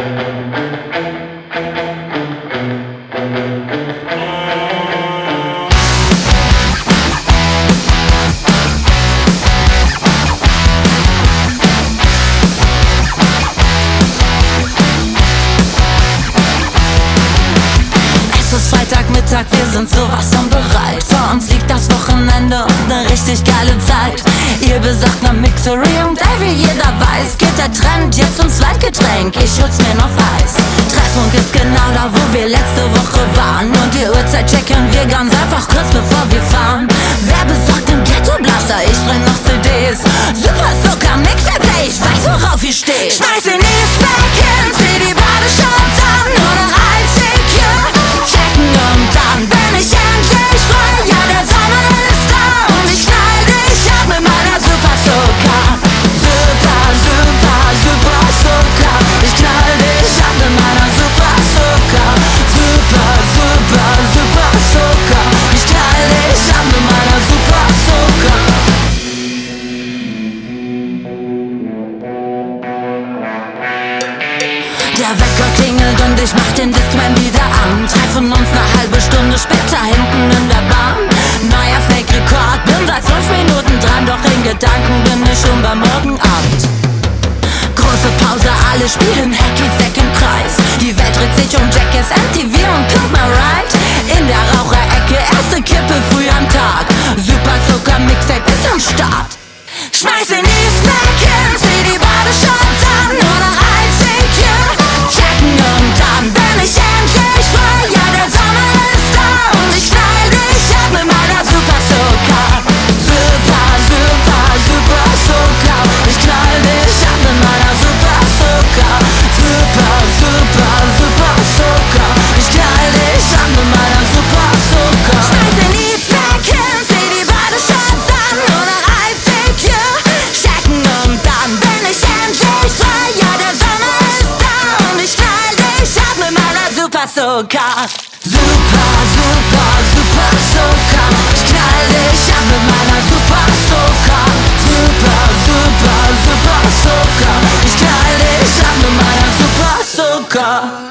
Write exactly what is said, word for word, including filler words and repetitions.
Freitagmittag, wir sind sowas von bereit. Vor uns liegt das Wochenende und ne richtig geile Zeit. Ihr besagt ne Mixery und ey, wie jeder weiß, geht der Trend jetzt ums Zweitgetränk, ich hol's mir noch heiß. Treffpunkt ist genau da, wo wir letzte Woche waren. Und die Uhrzeit checken wir ganz einfach kurz bevor wir fahren. Wer besorgt den Ghetto Blaster? Ich bring noch C Ds. Super Zucker, Mixtape, ich weiß worauf ihr steht. Schmeiß den E-Stack hin, zieh die Badeshorts an, nur noch ein C Q. Checken und dann bin ich endlich frei. Ja, der Sommer ist da und ich knall dich ab mit meiner Super Zucker. Super, super, super Zucker. Ich knall dich ab mit meiner Super Zucker. Super, super, super Zucker. Ich knall dich ab mit meiner Super Zucker. Der Wecker klingelt und ich mach den Discman wieder an. Treffen uns ne halbe Stunde später hinten in der Bahn. Neuer Fake-Rekord, bin seit fünf Minuten dran, doch in Gedanken bin ich schon beim Morgenabend. Große Pause, alle spielen Hacky-Sack im Kreis. Die Welt dreht sich um Jackass, M T V und Pimp My Ride. In der Raucherecke, erste Kippe früh am Tag. Super Zucker, Mixtape ist am Start. Schmeiß den E-Stack hin, zieh die Badeshorts an, nur noch ein C Q. Checken und dann bin ich endlich frei. Ja, der Sommer ist da und ich knall dich ab mit meiner Super Zucker. Super, super, super Zucker. Ich knall dich ab mit meiner Super Zucker. Super, super, super Zucker. Ich knall dich ab mit meiner Super Zucker. Schmeiß den E-Stack hin, zieh die Badeshorts an, nur noch ein C Q. Checken und dann bin ich endlich frei. Ja, der Sommer ist da und ich knall dich ab mit meiner Super Zucker. Super, super, super Zucker. Ich knall dich ab mit meiner Super Zucker. Super, super, super Zucker. Ich knall dich ab mit meiner Super Zucker.